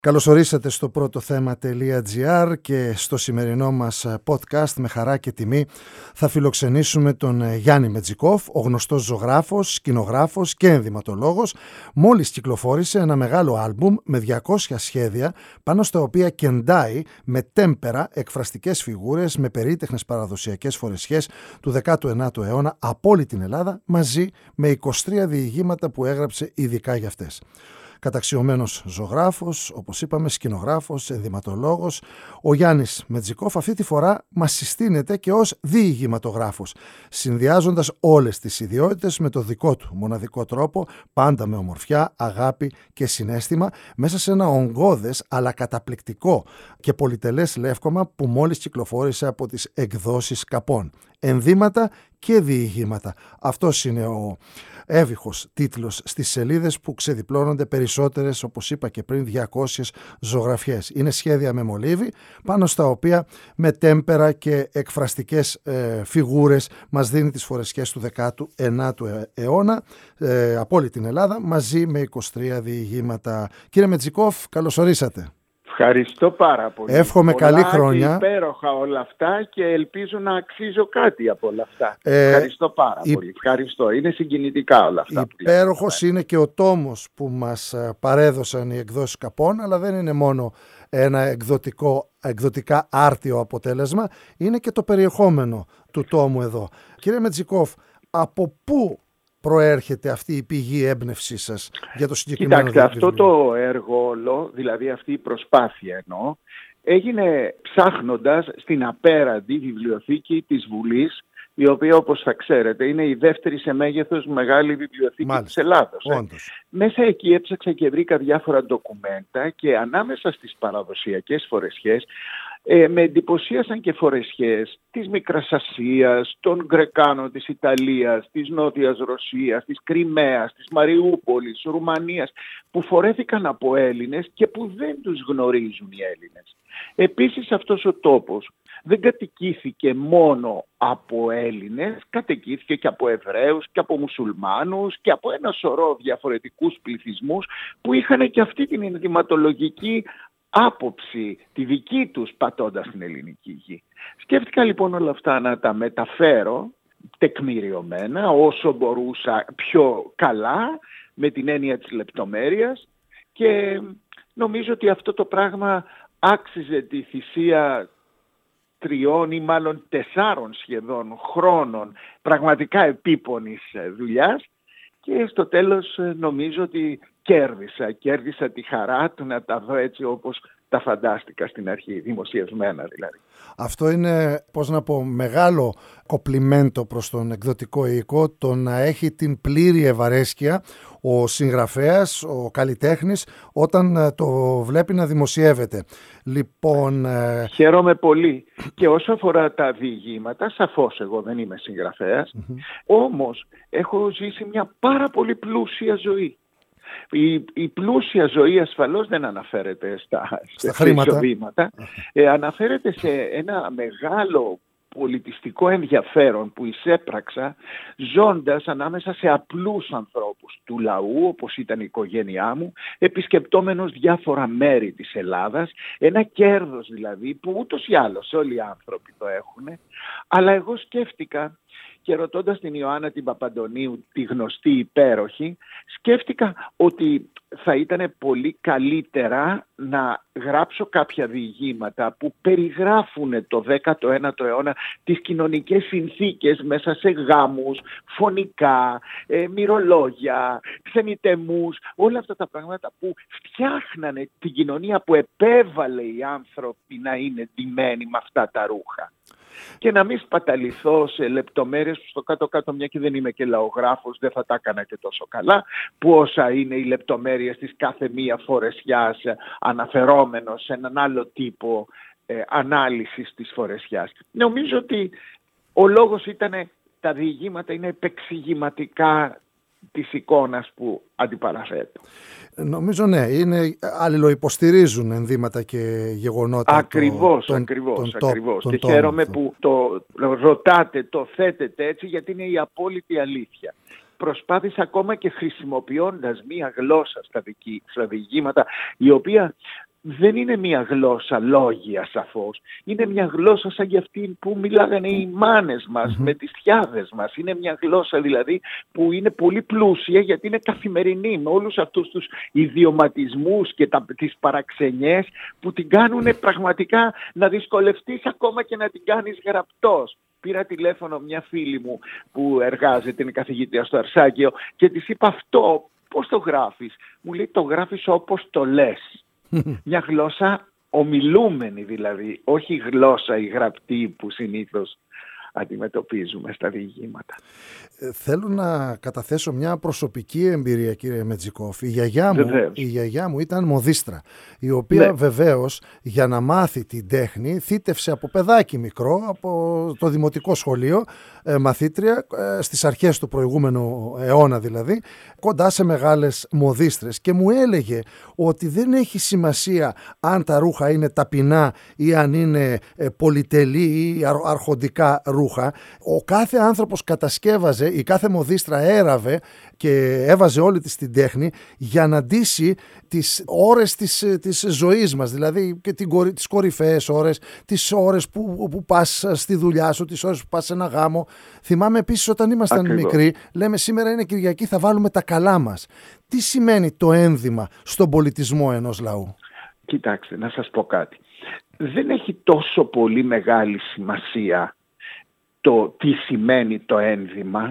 Καλώς ορίσατε στο πρώτο θέμα.gr και στο σημερινό μας podcast με χαρά και τιμή θα φιλοξενήσουμε τον Γιάννη Μετζικόφ, ο γνωστός ζωγράφος, σκηνογράφος και ενδυματολόγος. Μόλις κυκλοφόρησε ένα μεγάλο άλμπουμ με 200 σχέδια πάνω στα οποία κεντάει με τέμπερα εκφραστικές φιγούρες με περίτεχνες παραδοσιακές φορεσιές του 19ου αιώνα από όλη την Ελλάδα, μαζί με 23 διηγήματα που έγραψε ειδικά για αυτές. Καταξιωμένος ζωγράφος, όπως είπαμε, σκηνογράφος, ενδυματολόγος, ο Γιάννης Μετζικόφ αυτή τη φορά μας συστήνεται και ως διηγηματογράφος, συνδυάζοντας όλες τις ιδιότητες με το δικό του μοναδικό τρόπο, πάντα με ομορφιά, αγάπη και συναίσθημα, μέσα σε ένα ογκώδες αλλά καταπληκτικό και πολυτελές λεύκομα που μόλις κυκλοφόρησε από τις εκδόσεις Καπών. Ενδύματα και διηγήματα. Αυτός είναι ο έβυχος τίτλος στις σελίδες που ξεδιπλώνονται περισσότερες, όπως είπα και πριν, 200 ζωγραφιές. Είναι σχέδια με μολύβι, πάνω στα οποία με τέμπερα και εκφραστικές φιγούρες μας δίνει τις φορεσιές του 19ου αιώνα από όλη την Ελλάδα, μαζί με 23 διηγήματα. Κύριε Μετζικόφ, καλώς ορίσατε. Ευχαριστώ πάρα πολύ. Εύχομαι καλή χρόνια. Και υπέροχα όλα αυτά και ελπίζω να αξίζω κάτι από όλα αυτά. Ευχαριστώ πάρα πολύ. Ευχαριστώ. Είναι συγκινητικά όλα αυτά. Υπέροχος είναι και ο τόμος που μας παρέδωσαν οι εκδόσεις Καπών, αλλά δεν είναι μόνο ένα εκδοτικά άρτιο αποτέλεσμα, είναι και το περιεχόμενο του τόμου εδώ. Κύριε Μετζικόφ, από πού προέρχεται αυτή η πηγή έμπνευσή σας για το συγκεκριμένο βιβλίο? Κοιτάξτε, αυτό το έργο όλο, δηλαδή αυτή η προσπάθεια έγινε ψάχνοντας στην απέραντη βιβλιοθήκη της Βουλής, η οποία, όπως θα ξέρετε, είναι η δεύτερη σε μέγεθος μεγάλη βιβλιοθήκη της Ελλάδος. Μέσα εκεί έψαξα και βρήκα διάφορα ντοκουμέντα και ανάμεσα στις παραδοσιακές φορεσιές με εντυπωσίασαν και φορεσιές της Μικράς Ασίας, των Γκρεκάνων της Ιταλίας, της Νότιας Ρωσίας, της Κριμαίας, της Μαριούπολης, Ρουμανίας, που φορέθηκαν από Έλληνες και που δεν τους γνωρίζουν οι Έλληνες. Επίσης αυτός ο τόπος δεν κατοικήθηκε μόνο από Έλληνες, κατοικήθηκε και από Εβραίους και από Μουσουλμάνους και από ένα σωρό διαφορετικούς πληθυσμούς που είχαν και αυτή την ενδυματολογική άποψη, τη δική τους, πατώντας την ελληνική γη. Σκέφτηκα λοιπόν όλα αυτά να τα μεταφέρω τεκμηριωμένα όσο μπορούσα πιο καλά, με την έννοια της λεπτομέρειας, και νομίζω ότι αυτό το πράγμα άξιζε τη θυσία 3 ή μάλλον 4 σχεδόν χρόνων πραγματικά επίπονης δουλειάς, και στο τέλος νομίζω ότι κέρδισα τη χαρά του να τα δω έτσι όπως τα φαντάστηκα στην αρχή, δημοσιευμένα δηλαδή. Αυτό είναι, μεγάλο κοπλιμέντο προς τον εκδοτικό οίκο, το να έχει την πλήρη ευαρέσκεια ο συγγραφέας, ο καλλιτέχνης, όταν το βλέπει να δημοσιεύεται. Λοιπόν, χαίρομαι πολύ. Και όσο αφορά τα διηγήματα, σαφώς εγώ δεν είμαι συγγραφέας, όμως έχω ζήσει μια πάρα πολύ πλούσια ζωή. Η πλούσια ζωή ασφαλώς δεν αναφέρεται στα εισοδήματα, αναφέρεται σε ένα μεγάλο πολιτιστικό ενδιαφέρον που εισέπραξα ζώντας ανάμεσα σε απλούς ανθρώπους του λαού, όπως ήταν η οικογένειά μου, επισκεπτόμενος διάφορα μέρη της Ελλάδας, ένα κέρδος δηλαδή που ούτως ή άλλως όλοι οι άνθρωποι το έχουν, αλλά εγώ σκέφτηκα, και ρωτώντας την Ιωάννα την Παπαντονίου, τη γνωστή υπέροχη, σκέφτηκα ότι θα ήταν πολύ καλύτερα να γράψω κάποια διηγήματα που περιγράφουν το 19ο αιώνα τις κοινωνικές συνθήκες μέσα σε γάμους, φωνικά, μυρολόγια, ξενιτεμούς, όλα αυτά τα πράγματα που φτιάχνανε την κοινωνία, που επέβαλε οι άνθρωποι να είναι ντυμένοι με αυτά τα ρούχα. Και να μην σπαταληθώ σε λεπτομέρειες που στο κάτω-κάτω, μια και δεν είμαι και λαογράφος, δεν θα τα έκανα και τόσο καλά, που όσα είναι οι λεπτομέρειες της κάθε μία φορεσιάς, αναφερόμενος σε έναν άλλο τύπο ανάλυσης της φορεσιάς. Νομίζω ότι ο λόγος ήταν, τα διηγήματα είναι επεξηγηματικά της εικόνας που αντιπαραθέτω. Νομίζω ναι, αλληλοϊποστηρίζουν ενδύματα και γεγονότα. Ακριβώς. Και χαίρομαι που το ρωτάτε, το θέτετε έτσι, γιατί είναι η απόλυτη αλήθεια. προσπάθησα ακόμα και χρησιμοποιώντας μία γλώσσα στα διηγήματα, η οποία δεν είναι μια γλώσσα λόγια σαφώς. Είναι μια γλώσσα σαν για αυτή που μιλάγανε οι μάνες μας με τις θιάδες μας. Είναι μια γλώσσα δηλαδή που είναι πολύ πλούσια γιατί είναι καθημερινή, με όλους αυτούς τους ιδιωματισμούς και τις παραξενιές που την κάνουν πραγματικά να δυσκολευτείς ακόμα και να την κάνεις γραπτός. Πήρα τηλέφωνο μια φίλη μου που εργάζεται, είναι καθηγήτρια στο Αρσάκιο, και της είπα αυτό, πώς το γράφεις? Μου λέει, το γράφεις όπως το λες. Μια γλώσσα ομιλούμενη δηλαδή, όχι γλώσσα η γραπτή που συνήθως αντιμετωπίζουμε στα διηγήματα. Θέλω να καταθέσω μια προσωπική εμπειρία, κύριε Μετζικόφ. Η γιαγιά μου ήταν μοδίστρα, η οποία βεβαίως για να μάθει την τέχνη θύτευσε από παιδάκι μικρό, από το δημοτικό σχολείο, μαθήτρια στις αρχές του προηγούμενου αιώνα δηλαδή, κοντά σε μεγάλες μοδίστρες, και μου έλεγε ότι δεν έχει σημασία αν τα ρούχα είναι ταπεινά ή αν είναι πολυτελή ή αρχοντικά ρούχα. Ο κάθε άνθρωπος κατασκεύαζε, η κάθε μοδίστρα έραβε και έβαζε όλη της την τέχνη για να ντύσει τις ώρες της ζωής μας, δηλαδή και τις κορυφαίες ώρες, τις ώρες που πας στη δουλειά σου, τις ώρες που πας σε ένα γάμο. Θυμάμαι επίσης όταν ήμασταν μικροί, λέμε σήμερα είναι Κυριακή, θα βάλουμε τα καλά μας. Τι σημαίνει το ένδυμα στον πολιτισμό ενός λαού? Κοιτάξτε, να σας πω κάτι. Δεν έχει τόσο πολύ μεγάλη σημασία το τι σημαίνει το ένδυμα,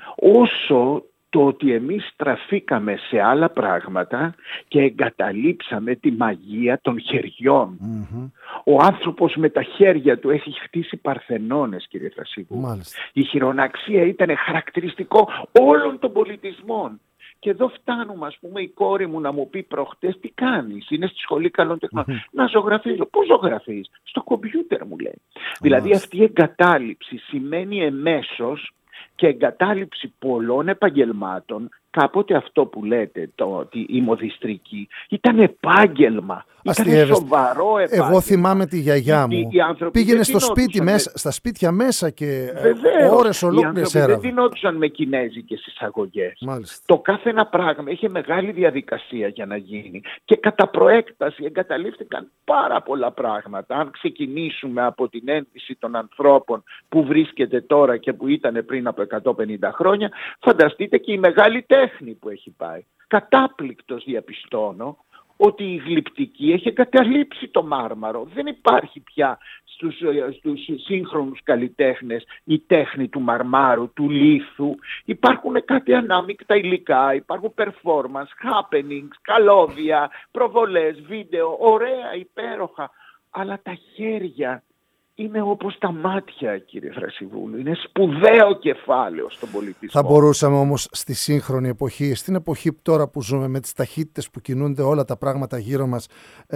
όσο το ότι εμείς στραφήκαμε σε άλλα πράγματα και εγκαταλείψαμε τη μαγεία των χεριών. Ο άνθρωπος με τα χέρια του έχει χτίσει παρθενώνες, κύριε Θρασίβου. Η χειροναξία ήταν χαρακτηριστικό όλων των πολιτισμών. Και εδώ φτάνουμε, ας πούμε, η κόρη μου να μου πει προχτές, τι κάνεις? Είναι στη σχολή καλών τεχνών. Να ζωγραφίζω. Πώς ζωγραφείς? Στο κομπιούτερ, μου λέει. Δηλαδή αυτή η εγκατάλειψη σημαίνει εμέσως και εγκατάλειψη πολλών επαγγελμάτων. Κάποτε αυτό που λέτε, ότι η μοδιστρική, ήταν επάγγελμα. Ήταν σοβαρό επάγγελμα. Εγώ θυμάμαι τη γιαγιά μου. Πήγαινε στο σπίτι στα σπίτια μέσα και ώρες ολόκληρες έραβε. Δεν δινόντουσαν με κινέζικες εισαγωγές. Το κάθε ένα πράγμα είχε μεγάλη διαδικασία για να γίνει. Και κατά προέκταση εγκαταλείφθηκαν πάρα πολλά πράγματα. Αν ξεκινήσουμε από την ένδυση των ανθρώπων που βρίσκεται τώρα και που ήταν πριν από 150 χρόνια, φανταστείτε και η μεγάλη τέχνη που έχει πάει. Κατάπληκτος διαπιστώνω ότι η γλυπτική έχει εγκαταλείψει το μάρμαρο. Δεν υπάρχει πια στους σύγχρονους καλλιτέχνες η τέχνη του μαρμάρου, του λίθου. Υπάρχουν κάτι ανάμεικτα υλικά, υπάρχουν performance, happenings, καλώδια, προβολές, βίντεο, ωραία, υπέροχα. Αλλά τα χέρια είναι όπως τα μάτια, κύριε Θρασιβούλου. Είναι σπουδαίο κεφάλαιο στον πολιτισμό. Θα μπορούσαμε όμως στη σύγχρονη εποχή, στην εποχή τώρα που ζούμε, με τις ταχύτητες που κινούνται όλα τα πράγματα γύρω μας,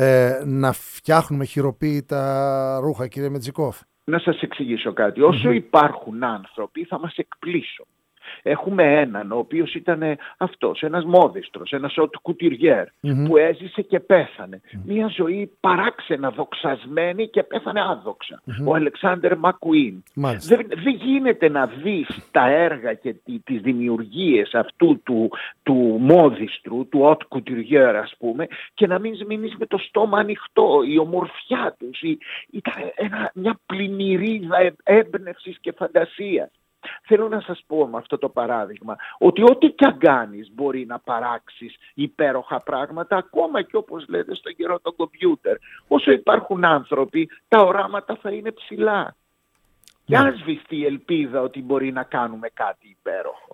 να φτιάχνουμε χειροποίητα ρούχα, κύριε Μετζικόφ? Να σας εξηγήσω κάτι. Όσο υπάρχουν άνθρωποι θα μας εκπλήσουν. Έχουμε έναν ο οποίος ήταν αυτός, ένας μόδιστρος, ένας κουτιριέρ που έζησε και πέθανε. Μια ζωή παράξενα δοξασμένη και πέθανε άδοξα. Ο Αλεξάνδερ Μακουίν. Δεν γίνεται να δεις τα έργα και τις δημιουργίες αυτού του μόδιστρου, του οτ κουτιριέρ ας πούμε, και να μην μείνεις με το στόμα ανοιχτό. Η ομορφιά τους ήταν μια πλημμυρίδα έμπνευσης και φαντασίας. Θέλω να σας πω με αυτό το παράδειγμα ότι ό,τι κι αν κάνεις μπορεί να παράξεις υπέροχα πράγματα, ακόμα και όπως λέτε στον καιρό των κομπιούτερ. Όσο υπάρχουν άνθρωποι, τα οράματα θα είναι ψηλά. Και αν σβηστεί η ελπίδα ότι μπορεί να κάνουμε κάτι υπέροχο.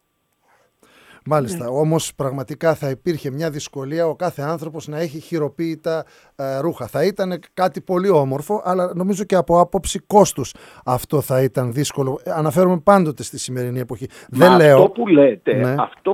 Μάλιστα, όμως πραγματικά θα υπήρχε μια δυσκολία ο κάθε άνθρωπος να έχει χειροποίητα ρούχα. Θα ήταν κάτι πολύ όμορφο, αλλά νομίζω και από άποψη κόστους αυτό θα ήταν δύσκολο. Αναφέρομαι πάντοτε στη σημερινή εποχή. Αυτό που λέτε, αυτό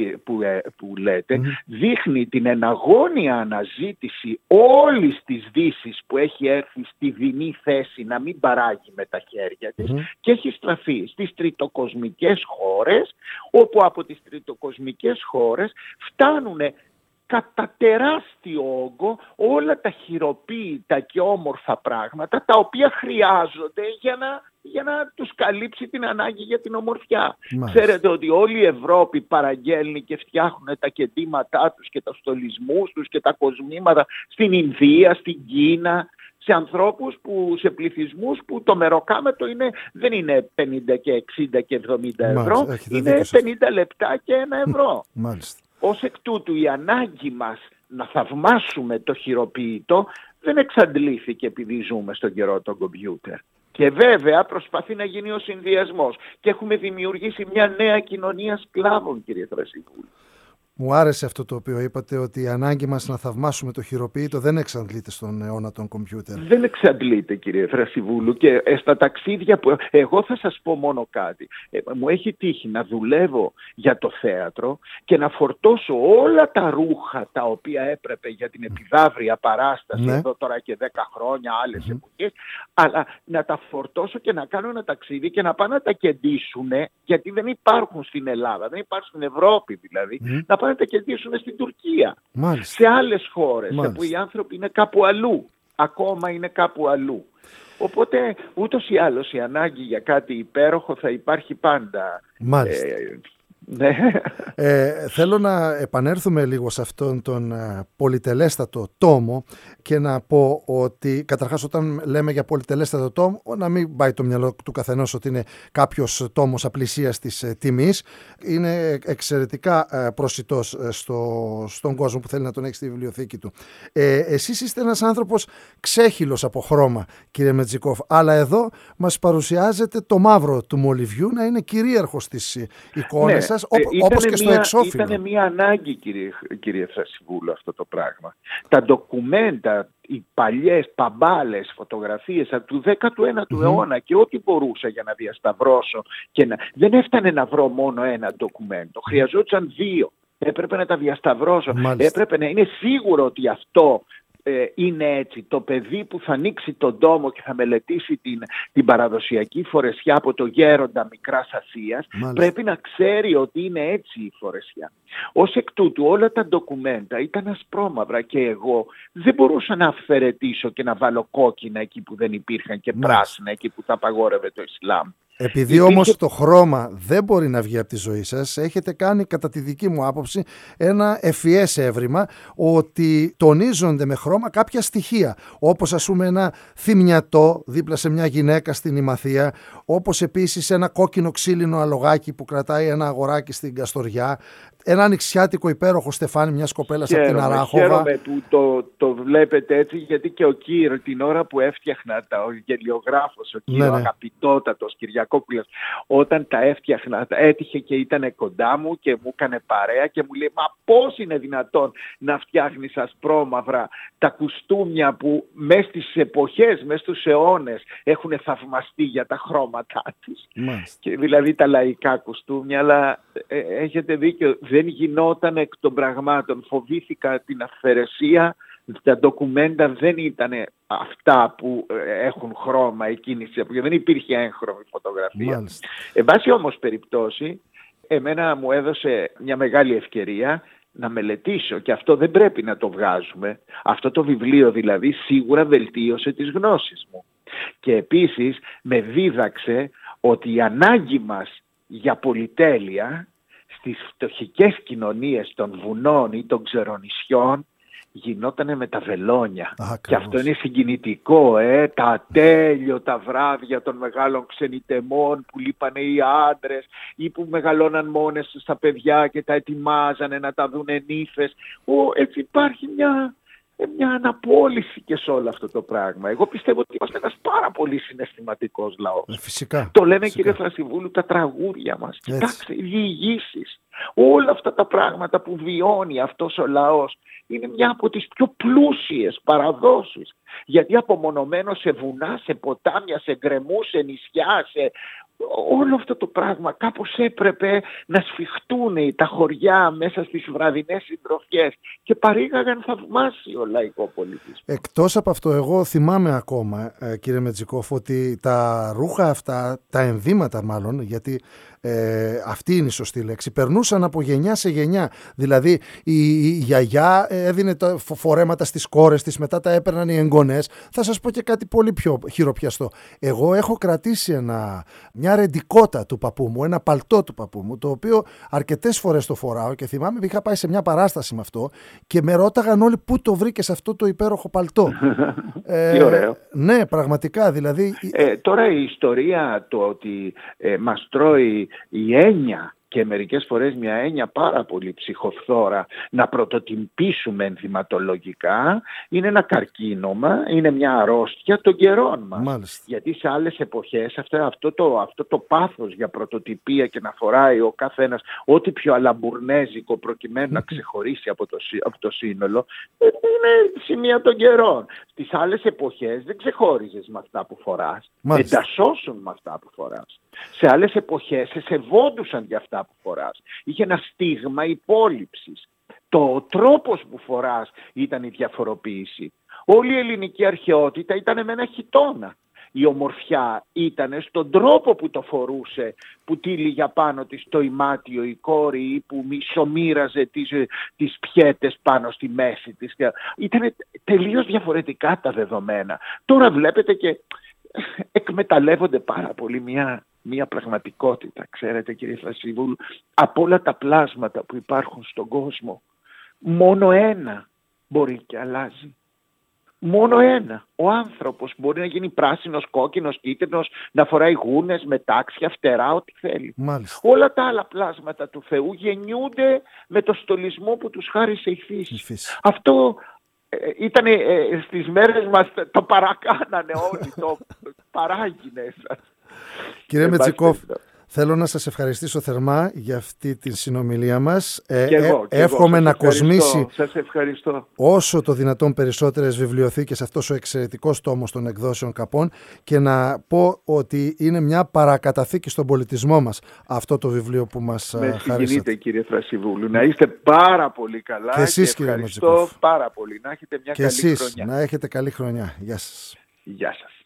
που λέτε δείχνει την εναγώνια αναζήτηση όλης της Δύσης που έχει έρθει στη δεινή θέση να μην παράγει με τα χέρια της και έχει στραφεί στις τριτοκοσμικές χώρες, όπου από τις τριτοκοσμικές χώρες φτάνουν κατά τεράστιο όγκο όλα τα χειροποίητα και όμορφα πράγματα τα οποία χρειάζονται για να τους καλύψει την ανάγκη για την ομορφιά. Μάλιστα. Ξέρετε ότι όλη η Ευρώπη παραγγέλνει και φτιάχνουν τα κεντήματά τους και τα στολισμούς τους και τα κοσμήματα στην Ινδία, στην Κίνα, σε ανθρώπους σε πληθυσμούς που το μεροκάματο δεν είναι 50 και 60 και 70 ευρώ, είναι 50 λεπτά και 1 ευρώ. Μάλιστα. Ως εκ τούτου η ανάγκη μας να θαυμάσουμε το χειροποίητο δεν εξαντλήθηκε επειδή ζούμε στον καιρό των κομπιούτερ. Και βέβαια προσπαθεί να γίνει ο συνδυασμός. Και έχουμε δημιουργήσει μια νέα κοινωνία σκλάβων, κύριε Θρασιβούλου. Μου άρεσε αυτό το οποίο είπατε, ότι η ανάγκη μας να θαυμάσουμε το χειροποίητο δεν εξαντλείται στον αιώνα των κομπιούτερ. Δεν εξαντλείται, κύριε Θρασιβούλου, και στα ταξίδια που... Εγώ θα σας πω μόνο κάτι. Μου έχει τύχει να δουλεύω για το θέατρο και να φορτώσω όλα τα ρούχα τα οποία έπρεπε για την επιδαύρια παράσταση, εδώ τώρα και 10 χρόνια, άλλες εποχές, αλλά να τα φορτώσω και να κάνω ένα ταξίδι και να πάνε να τα κεντήσουν, γιατί δεν υπάρχουν στην Ελλάδα, δεν υπάρχουν στην Ευρώπη δηλαδή, να πάνε να τα κεντήσουν στην Τουρκία. Μάλιστα. Σε άλλες χώρες, που οι άνθρωποι είναι κάπου αλλού. Ακόμα είναι κάπου αλλού. Οπότε ούτως ή άλλως η ανάγκη για κάτι υπέροχο θα υπάρχει πάντα. Μάλιστα. Ναι. Θέλω να επανέλθουμε λίγο σε αυτόν τον πολυτελέστατο τόμο και να πω ότι καταρχάς όταν λέμε για πολυτελέστατο τόμο, να μην πάει το μυαλό του καθενός ότι είναι κάποιος τόμος απλησίας της τιμής. Είναι εξαιρετικά προσιτός στον κόσμο που θέλει να τον έχει στη βιβλιοθήκη του. Εσείς είστε ένας άνθρωπος ξέχυλος από χρώμα, κύριε Μετζικόφ, αλλά εδώ μας παρουσιάζετε το μαύρο του μολυβιού να είναι κυρίαρχο στις εικόνες σας, όπως και στο εξώφυλλο. Ήταν μια ανάγκη, κύριε Θρασιβούλου, αυτό το πράγμα. Τα ντοκουμέντα, οι παλιές παμπάλες φωτογραφίες του 19ου αιώνα και ό,τι μπορούσα για να διασταυρώσω. Δεν έφτανε να βρω μόνο ένα ντοκουμέντο. Χρειαζόταν 2. Έπρεπε να τα διασταυρώσω. Μάλιστα. Έπρεπε να είναι σίγουρο ότι αυτό είναι έτσι. Το παιδί που θα ανοίξει τον τόμο και θα μελετήσει την παραδοσιακή φορεσιά από το γέροντα Μικράς Ασίας, πρέπει να ξέρει ότι είναι έτσι η φορεσιά. Ως εκ τούτου όλα τα ντοκουμέντα ήταν ασπρόμαυρα και εγώ δεν μπορούσα να αυθαιρετήσω και να βάλω κόκκινα εκεί που δεν υπήρχαν και πράσινα εκεί που θα απαγόρευε το Ισλάμ. Επειδή όμως το χρώμα δεν μπορεί να βγει από τη ζωή σας, έχετε κάνει κατά τη δική μου άποψη ένα ευφυές έβριμα ότι τονίζονται με χρώμα κάποια στοιχεία, όπως ας πούμε ένα θυμιατό δίπλα σε μια γυναίκα στην Ημαθία, όπως επίσης ένα κόκκινο ξύλινο αλογάκι που κρατάει ένα αγοράκι στην Καστοριά, ένα ανοιξιάτικο υπέροχο στεφάνι μιας κοπέλας από την Αράχοβα. Χαίρομαι που το βλέπετε έτσι, γιατί και ο Κύριο την ώρα που έφτιαχνα ο γελιογράφος, ο Κύριο αγαπητότατος Κυριακόπουλος, όταν τα έφτιαχνα, έτυχε και ήταν κοντά μου και μου έκανε παρέα και μου λέει, μα πώς είναι δυνατόν να φτιάχνεις ασπρόμαυρα τα κουστούμια που μες στις εποχές, μες στους αιώνες έχουν θαυμαστεί για τα χρώματά τους. Και δηλαδή τα λαϊκά κουστούμια, αλλά έχετε δίκιο, δεν γινόταν εκ των πραγμάτων. Φοβήθηκα την αυθαιρεσία. Τα ντοκουμέντα δεν ήταν αυτά που έχουν χρώμα εκείνη τη εποχή. Δεν υπήρχε έγχρωμη φωτογραφία. Εν πάση όμως περιπτώσει, εμένα μου έδωσε μια μεγάλη ευκαιρία να μελετήσω, και αυτό δεν πρέπει να το βγάζουμε. Αυτό το βιβλίο δηλαδή σίγουρα βελτίωσε τις γνώσεις μου. Και επίσης με δίδαξε ότι η ανάγκη μας για πολυτέλεια στις φτωχικές κοινωνίες των βουνών ή των ξερονησιών γινότανε με τα βελόνια. Και αυτό είναι συγκινητικό, τα ατέλειωτα βράδια των μεγάλων ξενιτεμών που λείπανε οι άντρες ή που μεγαλώναν μόνες τους τα παιδιά και τα ετοιμάζανε να τα δούνε νύφες. Έτσι υπάρχει μια αναπόλυση και σε όλο αυτό το πράγμα. Εγώ πιστεύω ότι είμαστε ένας πάρα πολύ συναισθηματικός λαός. Φυσικά. Το λένε, κύριε Θρασιβούλου, τα τραγούδια μας. Κοιτάξτε, οι διηγήσεις. Όλα αυτά τα πράγματα που βιώνει αυτός ο λαός είναι μια από τις πιο πλούσιες παραδόσεις. Γιατί απομονωμένο σε βουνά, σε ποτάμια, σε γκρεμούς, σε νησιά, όλο αυτό το πράγμα κάπως έπρεπε να σφιχτούν τα χωριά μέσα στις βραδινές συντροφιές και παρήγαγαν θαυμάσιο λαϊκό πολιτισμό. Εκτός από αυτό, εγώ θυμάμαι ακόμα, κύριε Μετζικόφ, ότι τα ρούχα αυτά, τα ενδύματα μάλλον, γιατί αυτή είναι η σωστή λέξη, περνούσαν από γενιά σε γενιά. Δηλαδή η γιαγιά έδινε τα φορέματα στις κόρες της, μετά τα έπαιρναν οι εγγονές. Θα σας πω και κάτι πολύ πιο χειροπιαστό. Εγώ έχω κρατήσει μια ρεντικότα του παππού μου, ένα παλτό του παππού μου, το οποίο αρκετές φορές το φοράω και θυμάμαι είχα πάει σε μια παράσταση με αυτό και με ρώταγαν όλοι πού το βρήκες αυτό το υπέροχο παλτό. Τι ωραίο. Ναι, πραγματικά. Δηλαδή... Τώρα η ιστορία του ότι μας τρώει η έννοια, και μερικές φορές μια έννοια πάρα πολύ ψυχοφθόρα, να πρωτοτυπήσουμε ενδυματολογικά, είναι ένα καρκίνωμα, είναι μια αρρώστια των καιρών μας. Μάλιστα. Γιατί σε άλλες εποχές αυτό το πάθος για πρωτοτυπία και να φοράει ο καθένας ό,τι πιο αλαμπουρνέζικο προκειμένου να ξεχωρίσει από το σύνολο, είναι σημεία των καιρών. Στις άλλες εποχές δεν ξεχώριζες με αυτά που φοράς, εντασσώσουν με αυτά που φοράς. Σε άλλες εποχές σε σεβόντουσαν για αυτά που φοράς. Είχε ένα στίγμα υπόλοιψης. Το τρόπος που φοράς ήταν η διαφοροποίηση. Όλη η ελληνική αρχαιότητα ήταν με ένα χιτώνα. Η ομορφιά ήταν στον τρόπο που το φορούσε, που τύλιγε πάνω της το ημάτιο η κόρη ή που μισομοίραζε τις πιέτες πάνω στη μέση της. Ήταν τελείως διαφορετικά τα δεδομένα. Τώρα βλέπετε και εκμεταλλεύονται πάρα πολύ μια πραγματικότητα, ξέρετε κύριε Θρασιβούλου, από όλα τα πλάσματα που υπάρχουν στον κόσμο, μόνο ένα μπορεί και αλλάζει. Μόνο ένα. Ο άνθρωπος μπορεί να γίνει πράσινος, κόκκινος, κίτρινος, να φοράει γούνες, μετάξια, φτερά, ό,τι θέλει. Μάλιστα. Όλα τα άλλα πλάσματα του Θεού γεννιούνται με το στολισμό που τους χάρισε η φύση. Αυτό ήταν στις μέρες μας, το παρακάνανε όλοι, το παράγινε. Κύριε Μετζικόφ, θέλω να σας ευχαριστήσω θερμά για αυτή τη συνομιλία μας. Εύχομαι να κοσμήσει όσο το δυνατόν περισσότερες βιβλιοθήκες αυτός ο εξαιρετικός τόμος των εκδόσεων Καπών και να πω ότι είναι μια παρακαταθήκη στον πολιτισμό μας αυτό το βιβλίο που μας χαρίσατε. Με συγκινείτε κύριε Θρασιβούλου. Να είστε πάρα πολύ καλά και εσείς, κύριε ευχαριστώ πάρα πολύ. Να έχετε μια καλή χρονιά. Να έχετε καλή χρονιά. Γεια σας. Γεια σας.